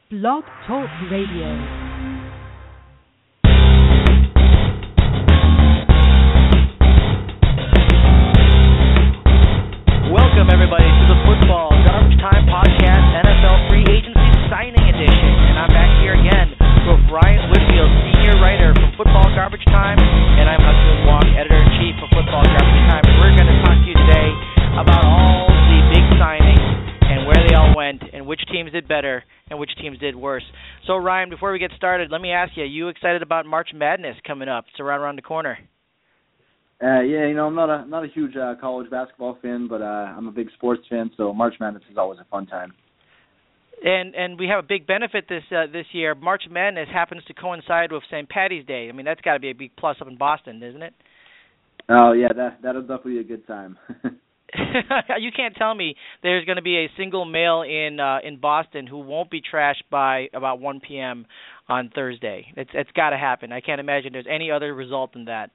Blog Talk Radio. Welcome, everybody, to the Football Garbage Time Podcast, NFL Free Agency Signing Edition. And I'm back here again with Ryan Whitfield, senior writer from Football Garbage Time, and I'm Hudson Wong, editor-in-chief of Football Garbage Time. And we're going to talk to you today about all the big signings and where they all went and which teams did better and which teams did worse. So, Ryan, before we get started, let me ask you, are you excited about March Madness coming up? It's right around the corner. Yeah, I'm not a huge college basketball fan, but I'm a big sports fan, so March Madness is always a fun time. And we have a big benefit this year. March Madness happens to coincide with St. Patty's Day. I mean, that's got to be a big plus up in Boston, isn't it? Oh yeah, that'll definitely be a good time. You can't tell me there's going to be a single male in Boston who won't be trashed by about 1 p.m. on Thursday. It's got to happen. I can't imagine there's any other result than that.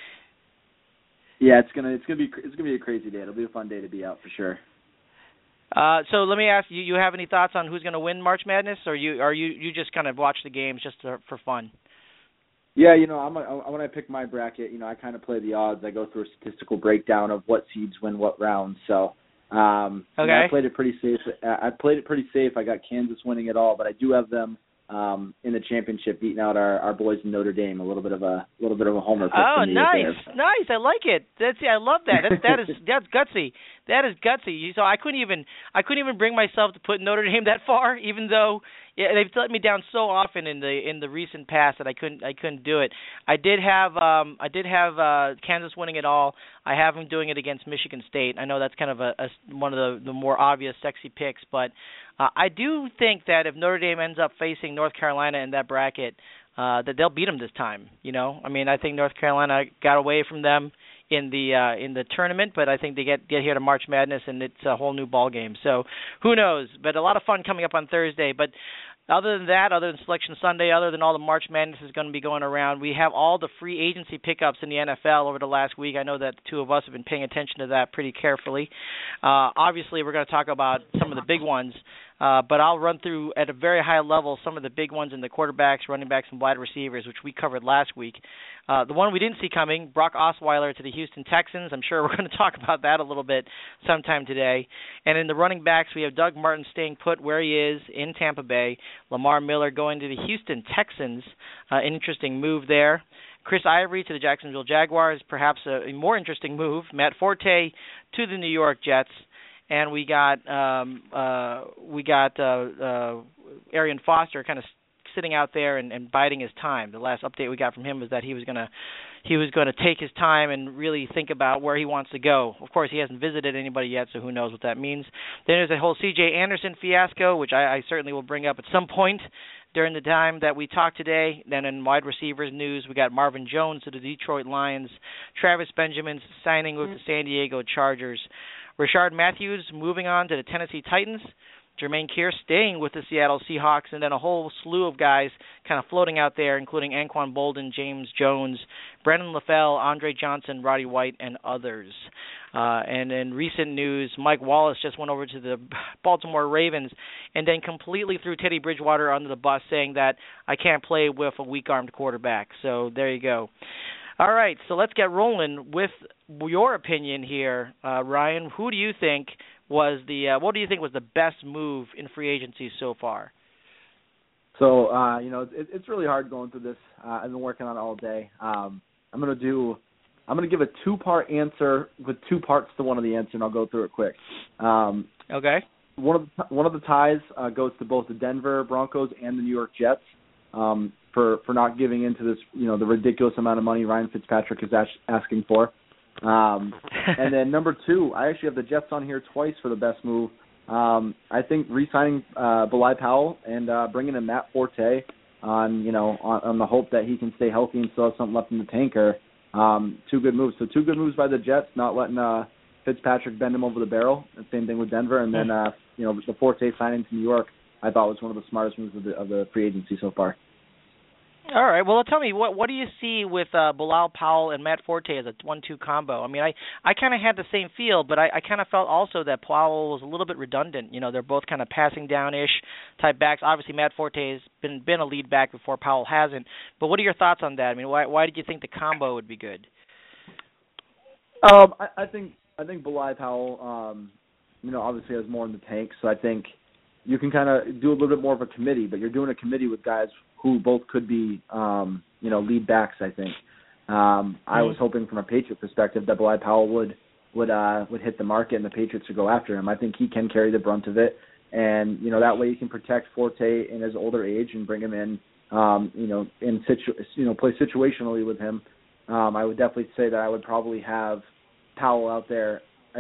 Yeah, it's gonna be a crazy day. It'll be a fun day to be out for sure. So let me ask you: you have any thoughts on who's going to win March Madness, or you just kind of watch the games just for fun? Yeah, when I pick my bracket, I kind of play the odds. I go through a statistical breakdown of what seeds win what rounds. So okay. I played it pretty safe. I got Kansas winning it all, but I do have them in the championship beating out our boys in Notre Dame. A little bit of a homer pick for me. Nice. I like it. I love that. That's gutsy. That is gutsy. So I couldn't even bring myself to put Notre Dame that far, even though they've let me down so often in the recent past that I couldn't do it. I did have Kansas winning it all. I have them doing it against Michigan State. I know that's kind of one of the more obvious sexy picks, but I do think that if Notre Dame ends up facing North Carolina in that bracket, that they'll beat them this time. I mean, I think North Carolina got away from them in the tournament, but I think they get here to March Madness and it's a whole new ball game. So who knows? But a lot of fun coming up on Thursday. But other than that, other than Selection Sunday, other than all the March Madness is going to be going around, we have all the free agency pickups in the NFL over the last week. I know that the two of us have been paying attention to that pretty carefully. Obviously, we're going to talk about some of the big ones, but I'll run through at a very high level some of the big ones in the quarterbacks, running backs, and wide receivers, which we covered last week. The one we didn't see coming, Brock Osweiler to the Houston Texans. I'm sure we're going to talk about that a little bit sometime today. And in the running backs, we have Doug Martin staying put where he is in Tampa Bay. Lamar Miller going to the Houston Texans. An interesting move there. Chris Ivory to the Jacksonville Jaguars, perhaps a more interesting move. Matt Forte to the New York Jets. And we got Arian Foster kind of sitting out there and biding his time. The last update we got from him was that he was going to take his time and really think about where he wants to go. Of course, he hasn't visited anybody yet, so who knows what that means. Then there's a whole C.J. Anderson fiasco, which I certainly will bring up at some point during the time that we talk today. Then in wide receivers news, we got Marvin Jones to the Detroit Lions, Travis Benjamin signing with the San Diego Chargers, Rashard Matthews moving on to the Tennessee Titans, Jermaine Kearse staying with the Seattle Seahawks, and then a whole slew of guys kind of floating out there, including Anquan Bolden, James Jones, Brandon LaFell, Andre Johnson, Roddy White, and others. And in recent news, Mike Wallace just went over to the Baltimore Ravens and then completely threw Teddy Bridgewater under the bus, saying that I can't play with a weak-armed quarterback. So there you go. All right, so let's get rolling with your opinion here, Ryan. Who do you think was what do you think was the best move in free agency so far? So it's really hard going through this. I've been working on it all day. I'm gonna give a two-part answer with two parts to one of the answer, and I'll go through it quick. Okay. One of the ties goes to both the Denver Broncos and the New York Jets for not giving into this, the ridiculous amount of money Ryan Fitzpatrick is asking for. And then number two, I actually have the Jets on here twice for the best move. I think re-signing Bilal Powell and bringing in Matt Forte on the hope that he can stay healthy and still have something left in the tank are two good moves. So two good moves by the Jets, not letting Fitzpatrick bend him over the barrel. The same thing with Denver, and then the Forte signing to New York, I thought was one of the smartest moves of the free agency so far. All right. Well, tell me, what do you see with Bilal Powell and Matt Forte as a 1-2 combo? I mean, I kind of had the same feel, but I kind of felt also that Powell was a little bit redundant. You know, they're both kind of passing down-ish type backs. Obviously, Matt Forte has been a lead back before Powell hasn't. But what are your thoughts on that? I mean, why did you think the combo would be good? I think Bilal Powell, obviously has more in the tank, so I think you can kind of do a little bit more of a committee, but you're doing a committee with guys who both could be, lead backs. I think. I was hoping from a Patriot perspective that Bilal Powell would hit the market and the Patriots would go after him. I think he can carry the brunt of it, and that way you can protect Forte in his older age and bring him in, play situationally with him. I would definitely say that I would probably have Powell out there.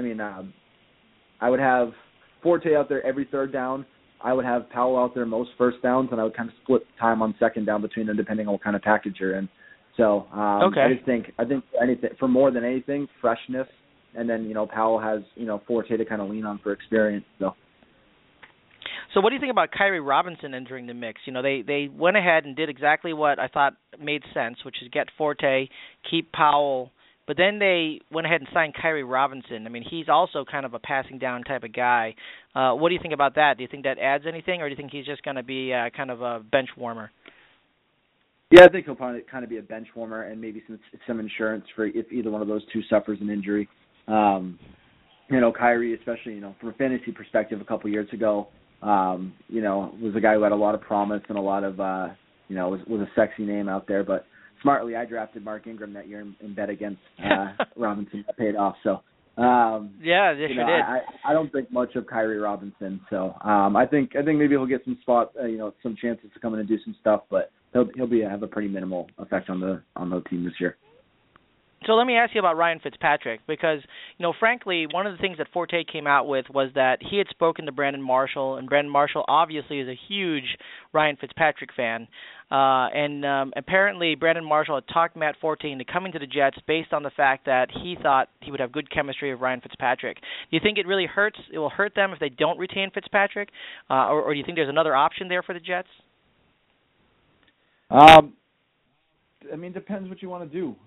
I would have Forte out there every third down. I would have Powell out there most first downs, and I would kind of split time on second down between them depending on what kind of package you're in. So okay. I think anything for more than anything, freshness, and then Powell has Forte to kind of lean on for experience. So what do you think about Kyrie Robinson entering the mix? They went ahead and did exactly what I thought made sense, which is get Forte, keep Powell. But then they went ahead and signed Kyrie Robinson. I mean, he's also kind of a passing down type of guy. What do you think about that? Do you think that adds anything, or do you think he's just going to be kind of a bench warmer? Yeah, I think he'll probably kind of be a bench warmer and maybe some insurance for if either one of those two suffers an injury. Kyrie, especially, from a fantasy perspective a couple years ago, was a guy who had a lot of promise and a lot of, was a sexy name out there, but smartly, I drafted Mark Ingram that year in bet against Robinson. That paid off. So, yeah, yes, you did. I don't think much of Kyrie Robinson. So, I think maybe he'll get some some chances to come in and do some stuff, but he'll have a pretty minimal effect on the team this year. So let me ask you about Ryan Fitzpatrick because, frankly, one of the things that Forte came out with was that he had spoken to Brandon Marshall, and Brandon Marshall obviously is a huge Ryan Fitzpatrick fan. Apparently Brandon Marshall had talked Matt Forte into coming to the Jets based on the fact that he thought he would have good chemistry with Ryan Fitzpatrick. Do you think it will hurt them if they don't retain Fitzpatrick, or do you think there's another option there for the Jets? It depends what you want to do.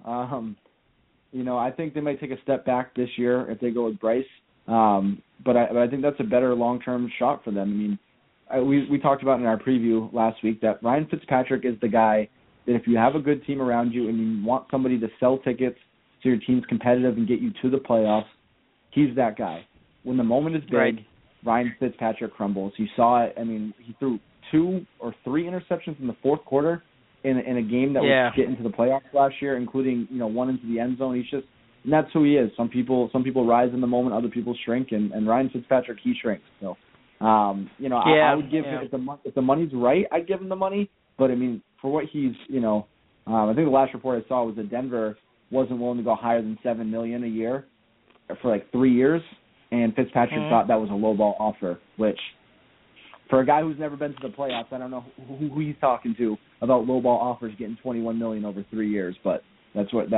I think they might take a step back this year if they go with Bryce. But I think that's a better long-term shot for them. We talked about in our preview last week that Ryan Fitzpatrick is the guy that if you have a good team around you and you want somebody to sell tickets so your team's competitive and get you to the playoffs, he's that guy. When the moment is big, right, Ryan Fitzpatrick crumbles. You saw it. He threw 2 or 3 interceptions in the fourth quarter in a game that was getting to the playoffs last year, including one into the end zone. And that's who he is. Some people rise in the moment, other people shrink, and Ryan Fitzpatrick, he shrinks. So, I would give him, if the money's right, I'd give him the money. But for what he's, I think the last report I saw was that Denver wasn't willing to go higher than $7 million a year for like 3 years, and Fitzpatrick thought that was a lowball offer, which, for a guy who's never been to the playoffs, I don't know who he's talking to about lowball offers getting $21 million over 3 years, but that's what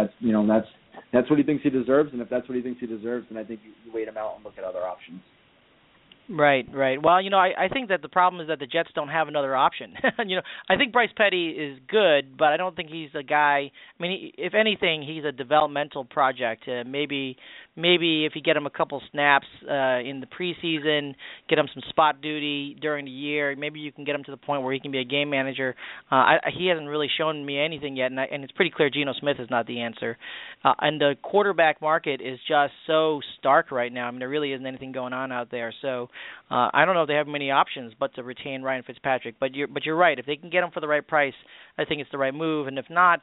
he thinks he deserves, and if that's what he thinks he deserves, then I think you wait him out and look at other options. Right. Well, I think that the problem is that the Jets don't have another option. I think Bryce Petty is good, but I don't think he's a guy. If anything, he's a developmental project. Maybe if you get him a couple snaps in the preseason, get him some spot duty during the year, maybe you can get him to the point where he can be a game manager. He hasn't really shown me anything yet, and it's pretty clear Geno Smith is not the answer. And the quarterback market is just so stark right now. There really isn't anything going on out there. So I don't know if they have many options but to retain Ryan Fitzpatrick. But you're right. If they can get him for the right price, I think it's the right move. And if not,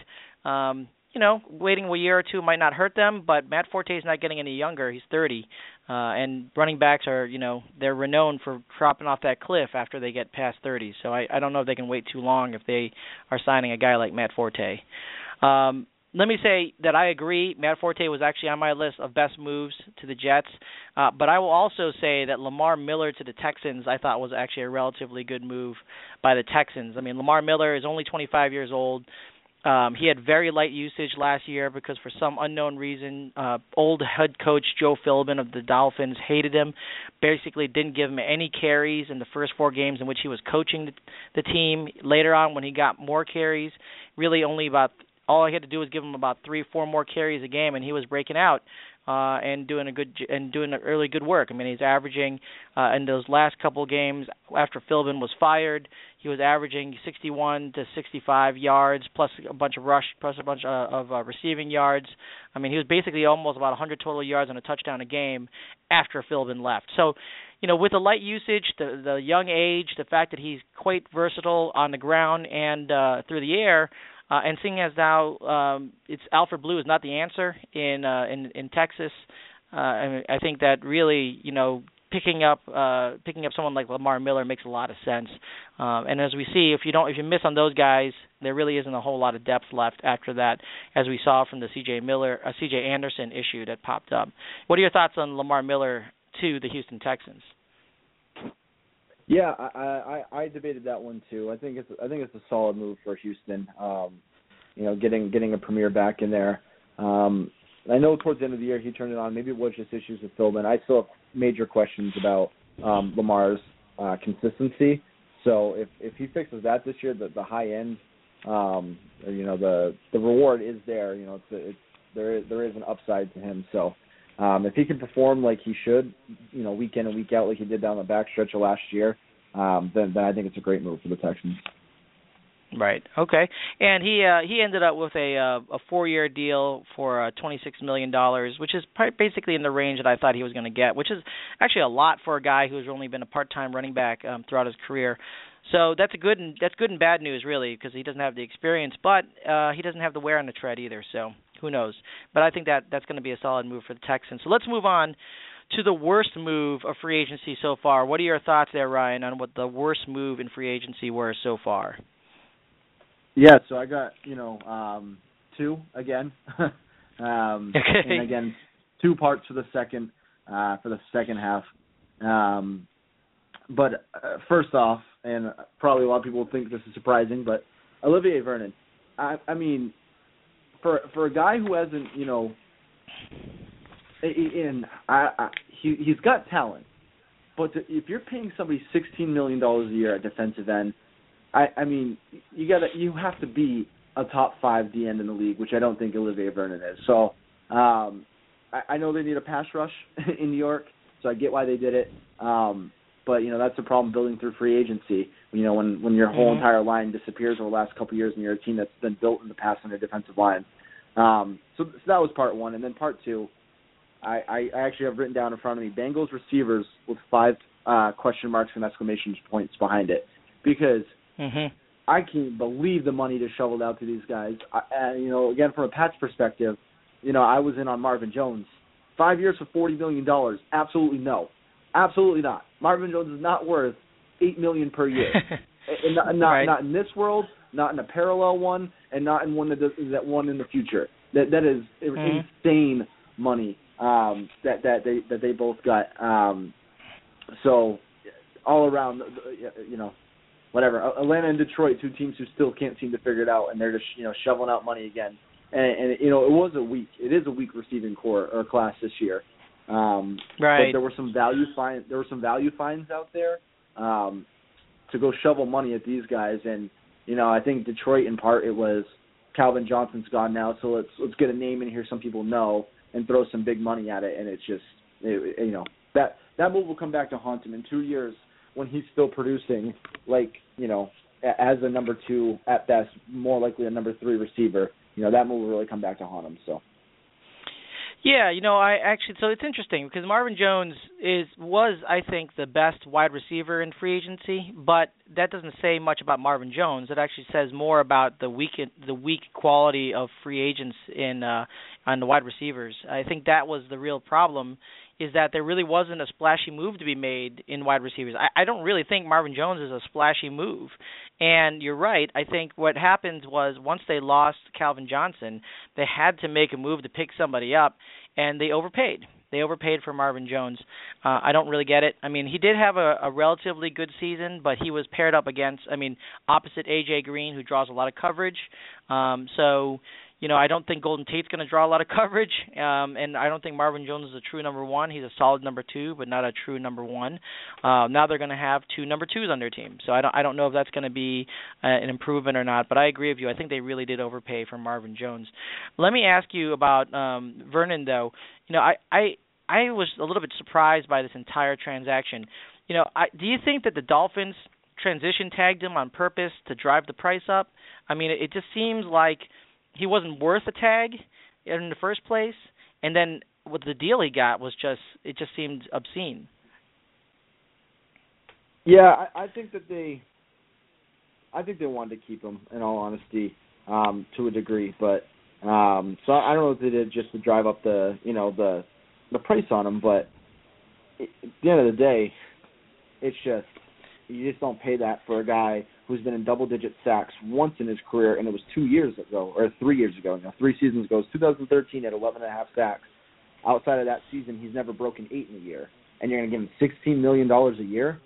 waiting a year or two might not hurt them. But Matt Forte is not getting any younger. He's 30. And running backs are, they're renowned for dropping off that cliff after they get past 30. So I don't know if they can wait too long if they are signing a guy like Matt Forte. Let me say that I agree. Matt Forte was actually on my list of best moves to the Jets. But I will also say that Lamar Miller to the Texans I thought was actually a relatively good move by the Texans. Lamar Miller is only 25 years old. He had very light usage last year because for some unknown reason, old head coach Joe Philbin of the Dolphins hated him, basically didn't give him any carries in the first 4 games in which he was coaching the team. Later on, when he got more carries, really only about all I had to do was give him about 3 or 4 more carries a game, and he was breaking out and doing really good work. I mean, he's averaging in those last couple of games after Philbin was fired, he was averaging 61 to 65 yards plus a bunch of receiving yards. I mean, he was basically almost about 100 total yards and a touchdown a game after Philbin left. So, with the light usage, the young age, the fact that he's quite versatile on the ground and through the air. And seeing as now it's Alfred Blue is not the answer in Texas, I think that really picking up someone like Lamar Miller makes a lot of sense. And as we see, if you miss on those guys, there really isn't a whole lot of depth left after that, as we saw from the C.J. Anderson issue that popped up. What are your thoughts on Lamar Miller to the Houston Texans? Yeah, I debated that one too. I think it's a solid move for Houston. Getting a premier back in there. I know towards the end of the year he turned it on. Maybe it was just issues with Philbin. I still have major questions about Lamar's consistency. So if he fixes that this year, the high end, the reward is there. There is an upside to him. So. If he can perform like he should, week in and week out like he did down the backstretch of last year, then I think it's a great move for the Texans. Right. Okay. And he ended up with a 4-year deal for $26 million, which is basically in the range that I thought he was going to get, which is actually a lot for a guy who's only been a part-time running back throughout his career. So that's good and bad news, really, because he doesn't have the experience, but he doesn't have the wear on the tread either. So who knows? But I think that's going to be a solid move for the Texans. So let's move on to the worst move of free agency so far. What are your thoughts there, Ryan, on what the worst move in free agency were so far? Yeah, so I got 2 again, okay. and again 2 parts for the second half. But first off, and probably a lot of people think this is surprising, but Olivier Vernon. I mean, for a guy who hasn't, he's got talent, but if you're paying somebody $16 million a year at defensive end, I mean, you have to be a top 5 D end in the league, which I don't think Olivier Vernon is. So I know they need a pass rush in New York, so I get why they did it. But that's the problem building through free agency. When your whole entire line disappears over the last couple of years, and you're a team that's been built in the past on their defensive line. So that was part 1, and then part 2, I actually have written down in front of me Bengals receivers with 5 question marks and exclamation points behind it, because I can't believe the money to shoveled out to these guys. Again, from a Pats perspective, I was in on Marvin Jones. 5 years for $40 million. Absolutely no. Absolutely not. Marvin Jones is not worth $8 million per year. Not in this world, not in a parallel one, and not in one that one in the future. That is insane money that they both got. So all around, whatever. Atlanta and Detroit, 2 teams who still can't seem to figure it out, and they're just shoveling out money again. And it is a weak receiving core or class this year. Right. But there were some value fines out there to go shovel money at these guys, and I think Detroit in part it was Calvin Johnson's gone now, so let's get a name in here some people know and throw some big money at it, and it's just that move will come back to haunt him in 2 years when he's still producing as a number 2 at best, more likely a number 3 receiver. That move will really come back to haunt him. So. Yeah, so it's interesting because Marvin Jones was, I think, the best wide receiver in free agency, but that doesn't say much about Marvin Jones. It actually says more about the weak quality of free agents on the wide receivers. I think that was the real problem, is that there really wasn't a splashy move to be made in wide receivers. I don't really think Marvin Jones is a splashy move. And you're right. I think what happened was once they lost Calvin Johnson, they had to make a move to pick somebody up, and they overpaid. They overpaid for Marvin Jones. I don't really get it. I mean, he did have a relatively good season, but he was paired up opposite A.J. Green, who draws a lot of coverage. So, I don't think Golden Tate's going to draw a lot of coverage, and I don't think Marvin Jones is a true number one. He's a solid number two, but not a true number one. Now they're going to have two number twos on their team, so I don't know if that's going to be an improvement or not. But I agree with you. I think they really did overpay for Marvin Jones. Let me ask you about Vernon, though. I was a little bit surprised by this entire transaction. Do you think that the Dolphins transition tagged him on purpose to drive the price up? I mean, it just seems like he wasn't worth a tag in the first place, and then what the deal he got was just seemed obscene. Yeah, I think they wanted to keep him, in all honesty, to a degree, but so I don't know if they did just to drive up the price on him, but at the end of the day, it's just you just don't pay that for a guy who's been in double-digit sacks once in his career, and it was 2 years ago, or 3 years ago, 3 seasons ago. It was 2013 at 11.5 sacks. Outside of that season, he's never broken 8 in a year, and you're going to give him $16 million a year?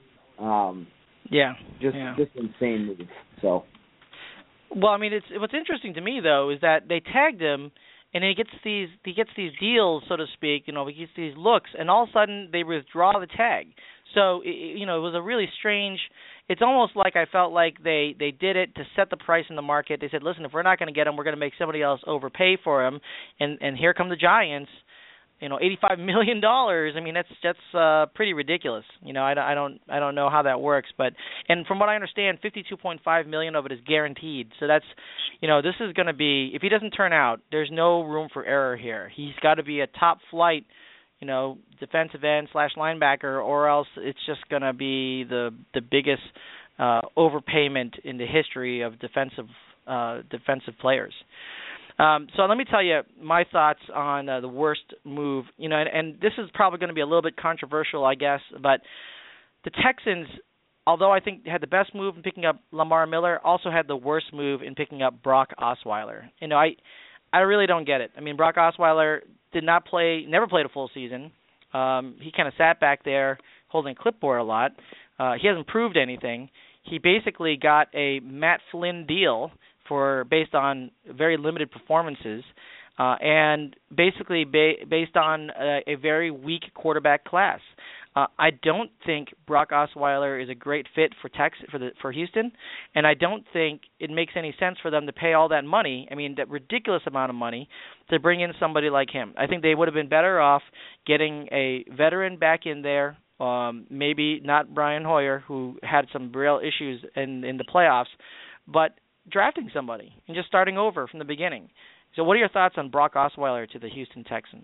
Just insane move. So. Well, I mean, what's interesting to me though is that they tagged him, and he gets these deals, so to speak. He gets these looks, and all of a sudden they withdraw the tag. So it was a really strange. It's almost like I felt like they did it to set the price in the market. They said, listen, if we're not going to get him, we're going to make somebody else overpay for him, and here come the Giants. $85 million. I mean, that's pretty ridiculous. I don't know how that works, and from what I understand, $52.5 million of it is guaranteed. So that's, this is going to be, if he doesn't turn out, there's no room for error here. He's got to be a top flight, defensive end / linebacker, or else it's just going to be the biggest overpayment in the history of defensive players. So let me tell you my thoughts on the worst move. And this is probably going to be a little bit controversial, I guess, but the Texans, although I think had the best move in picking up Lamar Miller, also had the worst move in picking up Brock Osweiler. I really don't get it. I mean, Brock Osweiler never played a full season. He kind of sat back there holding a clipboard a lot. He hasn't proved anything. He basically got a Matt Flynn deal based on very limited performances, and basically based on a very weak quarterback class. I don't think Brock Osweiler is a great fit for Houston, and I don't think it makes any sense for them to pay all that money. I mean, that ridiculous amount of money to bring in somebody like him. I think they would have been better off getting a veteran back in there. Maybe not Brian Hoyer, who had some real issues in the playoffs, but drafting somebody and just starting over from the beginning. So what are your thoughts on Brock Osweiler to the Houston Texans?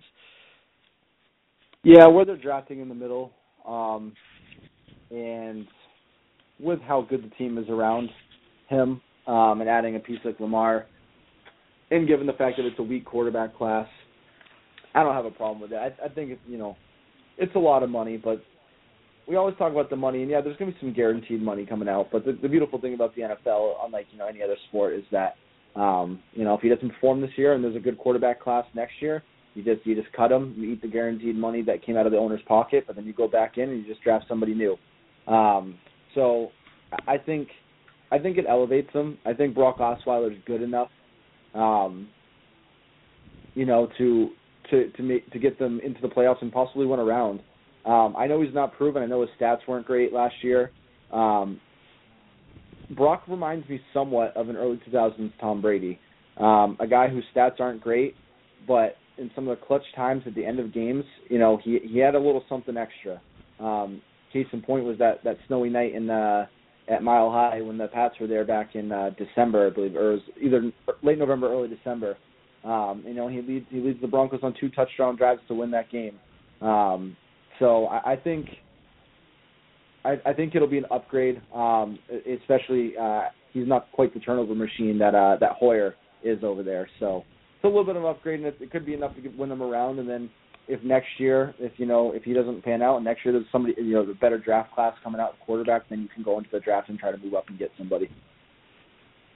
Yeah, where they're drafting in the middle, and with how good the team is around him, and adding a piece like Lamar, and given the fact that it's a weak quarterback class, I don't have a problem with it. I think it's a lot of money, but we always talk about the money, and there's going to be some guaranteed money coming out. But the beautiful thing about the NFL, unlike any other sport, is that if he doesn't perform this year and there's a good quarterback class next year, you just cut him. You eat the guaranteed money that came out of the owner's pocket, but then you go back in and you just draft somebody new. So I think it elevates him. I think Brock Osweiler is good enough, to get them into the playoffs and possibly win a round. I know he's not proven. I know his stats weren't great last year. Brock reminds me somewhat of an early 2000s Tom Brady, a guy whose stats aren't great, but in some of the clutch times at the end of games, he had a little something extra. Case in point was that snowy night at Mile High when the Pats were there back in December, I believe, or it was either late November, early December. He leads the Broncos on 2 touchdown drives to win that game. So I think it'll be an upgrade, especially he's not quite the turnover machine that Hoyer is over there. So it's a little bit of an upgrade, and it could be enough to win them around. And then if next year, if he doesn't pan out, and next year there's somebody, the better draft class coming out at quarterback, then you can go into the draft and try to move up and get somebody.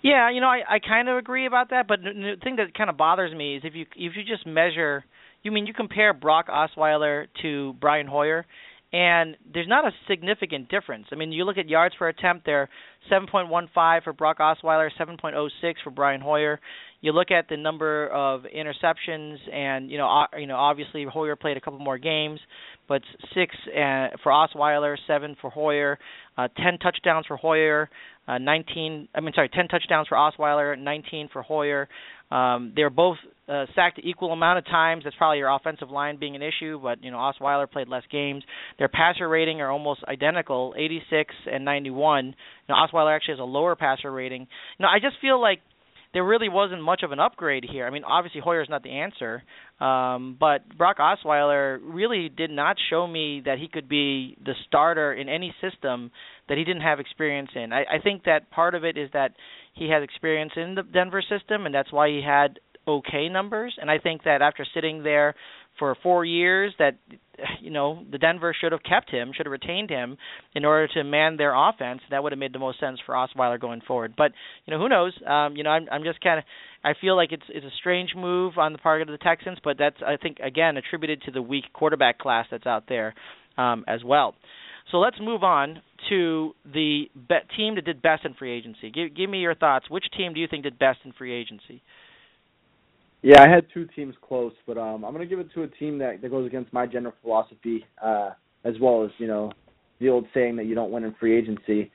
Yeah, I kind of agree about that, but the thing that kind of bothers me is if you just measure, you compare Brock Osweiler to Brian Hoyer, and there's not a significant difference. I mean, you look at yards per attempt, they're 7.15 for Brock Osweiler, 7.06 for Brian Hoyer. You look at the number of interceptions, and obviously Hoyer played a couple more games, but 6 for Osweiler, 7 for Hoyer, 10 touchdowns for Hoyer, 10 touchdowns for Osweiler, 19 for Hoyer. They're both sacked an equal amount of times. That's probably your offensive line being an issue, but Osweiler played less games. Their passer rating are almost identical, 86 and 91. Osweiler actually has a lower passer rating. I just feel like there really wasn't much of an upgrade here. I mean, obviously Hoyer's not the answer, but Brock Osweiler really did not show me that he could be the starter in any system that he didn't have experience in. I think that part of it is that he has experience in the Denver system, and that's why he had okay numbers. And I think that after sitting there for 4 years, that the Denver should have kept him, should have retained him in order to man their offense. That would have made the most sense for Osweiler going forward. But who knows? I'm just kind of, I feel like it's a strange move on the part of the Texans, but that's, I think, again, attributed to the weak quarterback class that's out there as well. So let's move on to the team that did best in free agency. Give me your thoughts. Which team do you think did best in free agency? Yeah, I had two teams close, but I'm going to give it to a team that goes against my general philosophy, as well as, the old saying that you don't win in free agency.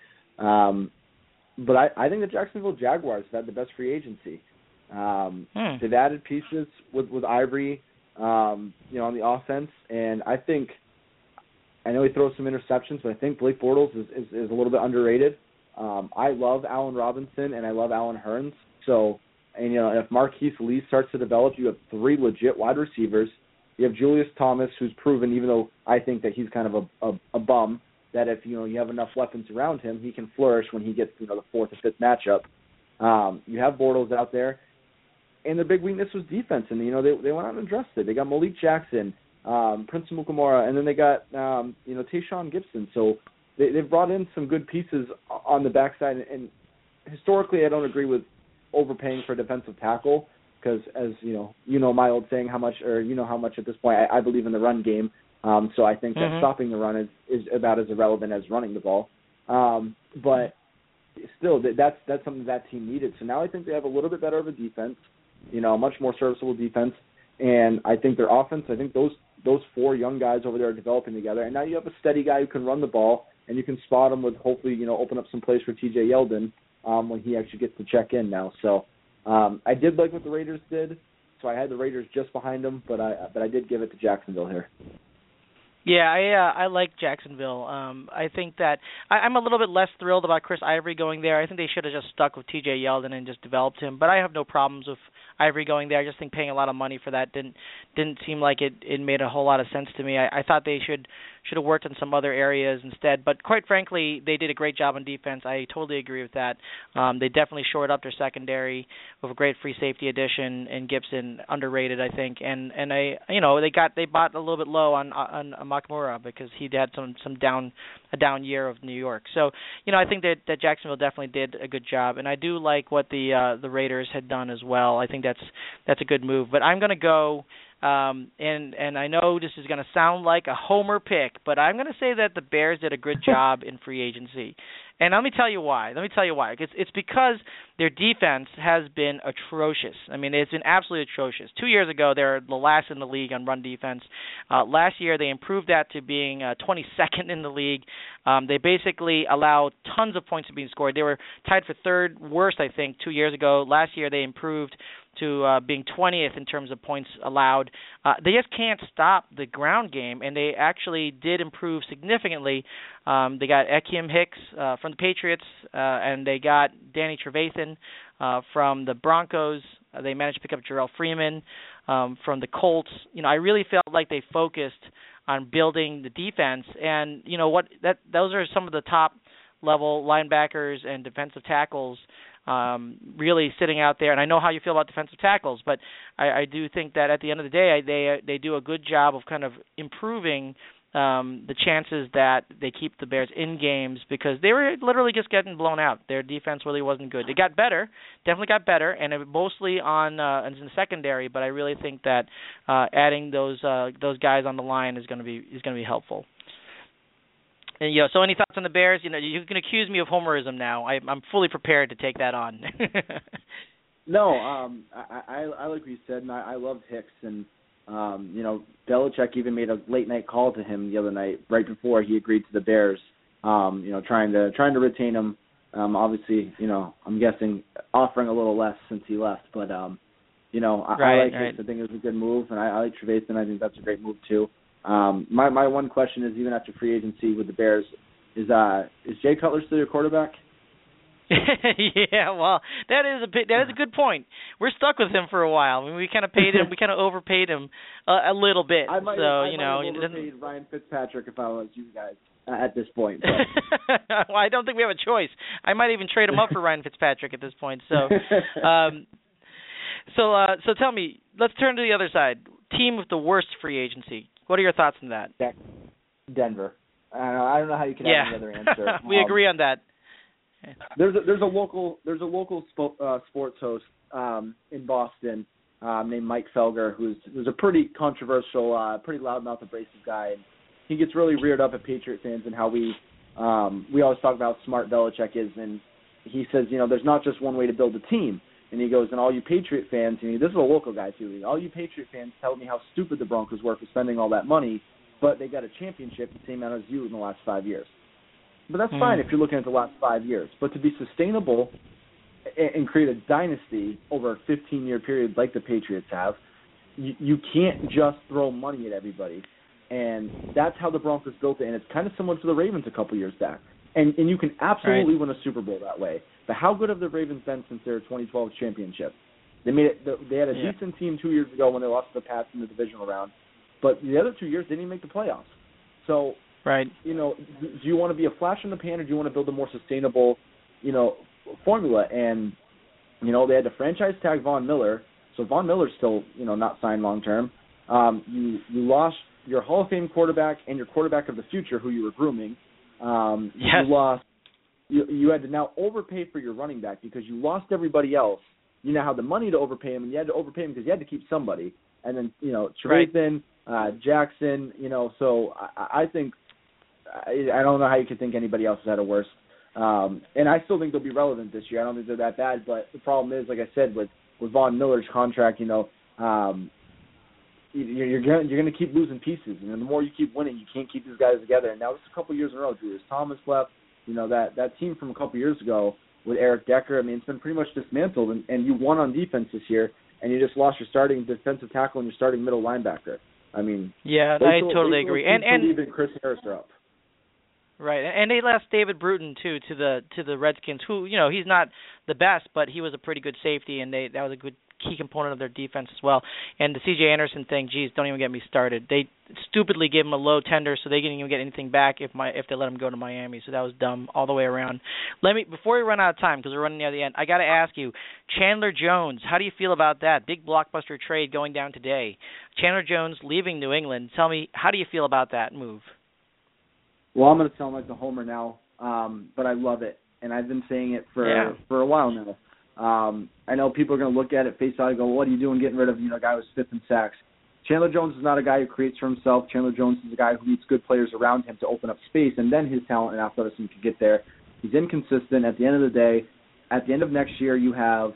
But I think the Jacksonville Jaguars have had the best free agency. They've added pieces with Ivory, on the offense, and I know he throws some interceptions, but I think Blake Bortles is a little bit underrated. I love Allen Robinson, and I love Allen Hurns, so... And, if Marquise Lee starts to develop, you have 3 legit wide receivers. You have Julius Thomas, who's proven, even though I think that he's kind of a bum, that if, you have enough weapons around him, he can flourish when he gets, the 4th or 5th matchup. You have Bortles out there. And their big weakness was defense. And, they went out and addressed it. They got Malik Jackson, Prince Mukamara, and then they got, Tayshaun Gibson. So they've brought in some good pieces on the backside. And historically, I don't agree with overpaying for a defensive tackle because, as my old saying, how much at this point I believe in the run game. So I think that stopping the run is about as irrelevant as running the ball. But still, that's something that team needed. So now I think they have a little bit better of a defense, a much more serviceable defense, and I think their offense. I think those 4 young guys over there are developing together, and now you have a steady guy who can run the ball, and you can spot him with hopefully open up some plays for T.J. Yeldon. When he actually gets to check in now. So I did like what the Raiders did, so I had the Raiders just behind them, but I did give it to Jacksonville here. Yeah, I like Jacksonville. I think that I'm a little bit less thrilled about Chris Ivory going there. I think they should have just stuck with T.J. Yeldon and just developed him, but I have no problems with Ivory going there. I just think paying a lot of money for that didn't seem like it made a whole lot of sense to me. I thought they should have worked in some other areas instead. But quite frankly, they did a great job on defense. I totally agree with that. They definitely shored up their secondary with a great free safety addition, and Gibson underrated, I think. And they bought a little bit low on Makamura because he had a down year of New York. So I think that Jacksonville definitely did a good job, and I do like what the Raiders had done as well. I think that's a good move. But I'm going to go. And I know this is going to sound like a homer pick, but I'm going to say that the Bears did a good job in free agency. And let me tell you why. It's because their defense has been atrocious. I mean, it's been absolutely atrocious. 2 years ago, they were the last in the league on run defense. Last year, they improved that to being 22nd in the league. They basically allow tons of points to be scored. They were tied for 3rd worst, I think, 2 years ago. Last year, they improved to being 20th in terms of points allowed. They just can't stop the ground game, and they actually did improve significantly. They got Akiem Hicks from the Patriots, and they got Danny Trevathan from the Broncos. They managed to pick up Jarrell Freeman from the Colts. I really felt like they focused on building the defense, and those are some of the top level linebackers and defensive tackles really sitting out there. And I know how you feel about defensive tackles, but I do think that at the end of the day, they do a good job of kind of improving the chances that they keep the Bears in games because they were literally just getting blown out. Their defense really wasn't good. It got better, definitely got better, and it mostly on in the secondary. But I really think that adding those guys on the line is going to be helpful. And, so any thoughts on the Bears? You can accuse me of homerism now. I'm fully prepared to take that on. No, I like what you said, and I loved Hicks, and Belichick even made a late night call to him the other night, right before he agreed to the Bears. Trying to retain him. Obviously, I'm guessing offering a little less since he left, but I like Hicks. I think it was a good move, and I like Trevathan. I think that's a great move too. My one question is, even after free agency with the Bears, is Jay Cutler still your quarterback? Yeah, well, that is a good point. We're stuck with him for a while. I mean, we kind of paid him, we kind of overpaid him a little bit. I might have overpaid Ryan Fitzpatrick if I was you guys at this point. Well, I don't think we have a choice. I might even trade him up for Ryan Fitzpatrick at this point. So, so tell me, let's turn to the other side. Team with the worst free agency. What are your thoughts on that? Denver. I don't know how you can have another answer. We agree on that. There's a local sports host in Boston named Mike Felger who's a pretty controversial, pretty loudmouth, abrasive guy. And he gets really reared up at Patriot fans and how we always talk about how smart Belichick is. And he says, there's not just one way to build a team. And he goes, and all you Patriot fans, this is a local guy too, all you Patriot fans tell me how stupid the Broncos were for spending all that money, but they got a championship the same amount as you in the last 5 years. But that's fine if you're looking at the last 5 years. But to be sustainable and create a dynasty over a 15-year period like the Patriots have, you can't just throw money at everybody. And that's how the Broncos built it, and it's kind of similar to the Ravens a couple years back. And you can absolutely win a Super Bowl that way. But how good have the Ravens been since their 2012 championship? They made it. They had a decent team 2 years ago when they lost to the Pats in the divisional round. But the other 2 years, they didn't make the playoffs. So, do you want to be a flash in the pan, or do you want to build a more sustainable, formula? And, they had to franchise tag Von Miller. So Von Miller's still, not signed long term. You lost your Hall of Fame quarterback and your quarterback of the future, who you were grooming. You lost. You had to now overpay for your running back because you lost everybody else. You now have the money to overpay him, and you had to overpay him because you had to keep somebody. And then, Trevathan, Jackson, so I think I don't know how you could think anybody else has had a worse. And I still think they'll be relevant this year. I don't think they're that bad, but the problem is, like I said, with Von Miller's contract, you're going to keep losing pieces. And the more you keep winning, you can't keep these guys together. And now this is a couple years in a row. Julius Thomas left. That team from a couple years ago with Eric Decker, it's been pretty much dismantled, and you won on defense this year, and you just lost your starting defensive tackle and your starting middle linebacker. I totally agree. And even Chris Harris are up. Right, and they lost David Bruton too to the Redskins, who he's not the best, but he was a pretty good safety, and that was a good key component of their defense as well. And the C.J. Anderson thing, don't even get me started. They stupidly gave him a low tender, so they didn't even get anything back if they let him go to Miami. So that was dumb all the way around. Before we run out of time, because we're running near the end, I got to ask you, Chandler Jones, how do you feel about that big blockbuster trade going down today? Chandler Jones leaving New England. Tell me, how do you feel about that move? Well, I'm going to sound like the homer now, but I love it, and I've been saying it for a while now. I know people are going to look at it face value and go, what are you doing getting rid of a guy who's fifth in sacks? Chandler Jones is not a guy who creates for himself. Chandler Jones is a guy who needs good players around him to open up space, and then his talent and athleticism can get there. He's inconsistent. At the end of the day, at the end of next year, you have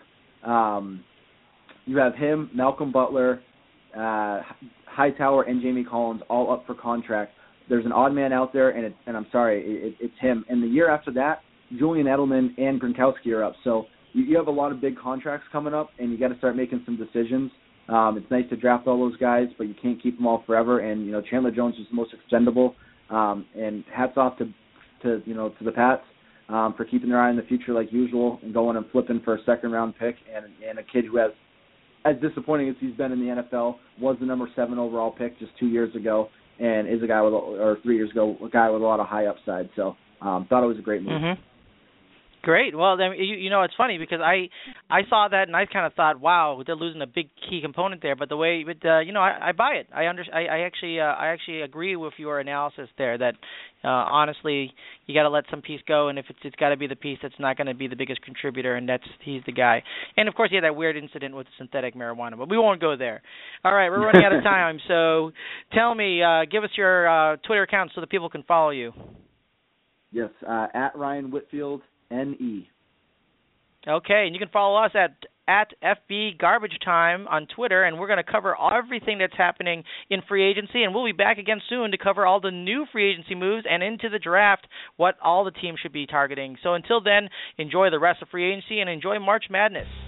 him, Malcolm Butler, Hightower, and Jamie Collins all up for contract. There's an odd man out there, and I'm sorry, it's him. And the year after that, Julian Edelman and Gronkowski are up. So you have a lot of big contracts coming up, and you got to start making some decisions. It's nice to draft all those guys, but you can't keep them all forever. And Chandler Jones is the most expendable. And hats off to the Pats for keeping their eye on the future like usual and going and flipping for a second-round pick and a kid who has, as disappointing as he's been in the NFL, was the number 7 overall pick just 2 years ago, and is a guy or 3 years ago, a guy with a lot of high upside. So thought it was a great move. Mm-hmm. Great. Well, then you know it's funny because I saw that and I kind of thought, wow, they're losing a big key component there. But the way, you know, I buy it. I actually agree with your analysis there. That honestly, you got to let some piece go, and if it's got to be the piece that's not going to be the biggest contributor, and he's the guy. And of course, he had that weird incident with synthetic marijuana, but we won't go there. All right, we're running out of time. So tell me, give us your Twitter account so that people can follow you. Yes, at Ryan Whitfield. NE. Okay, and you can follow us at FB Garbage Time on Twitter, and we're going to cover everything that's happening in free agency, and we'll be back again soon to cover all the new free agency moves and into the draft, what all the teams should be targeting. So until then, enjoy the rest of free agency and enjoy March Madness.